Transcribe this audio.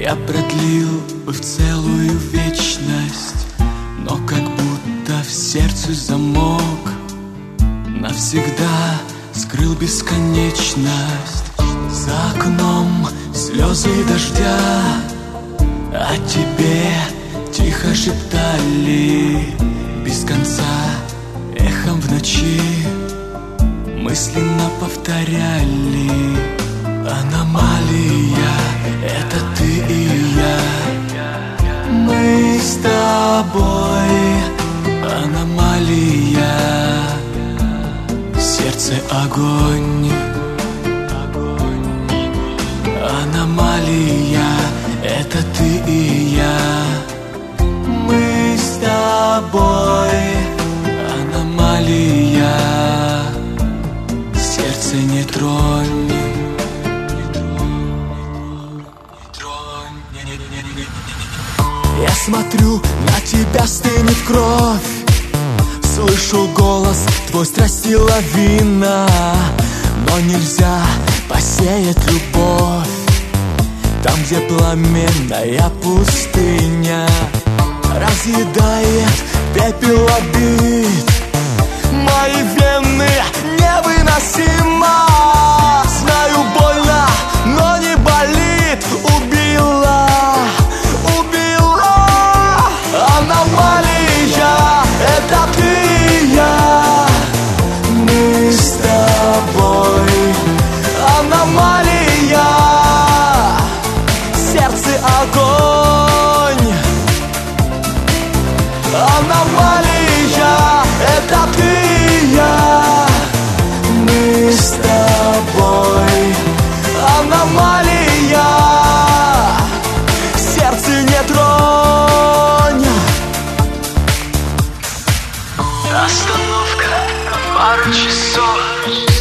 Я продлил бы в целую вечность, но как будто в сердце замок навсегда скрыл бесконечность. За окном слезы дождя, о тебе тихо шептали без конца, эхом в ночи мысленно повторяли: аномалия, это ты и я. Мы с тобой аномалия, в сердце огонь. Аномалия, это ты и я. Мы с тобой аномалия, сердце не тронь. Я смотрю, на тебя стынет кровь, слышу голос твой, страсти лавина. Но нельзя посеять любовь там, где пламенная пустыня разъедает пепел обид. Мои вены невыносимо, знаю, больно, но не болит. Убила, убила. Аномалия, это ты и я. Мы с тобой аномалия, сердце огонь. Аномалия, это ты и я. Мы с тобой аномалия, сердце не тронь. Остановка, пару часов.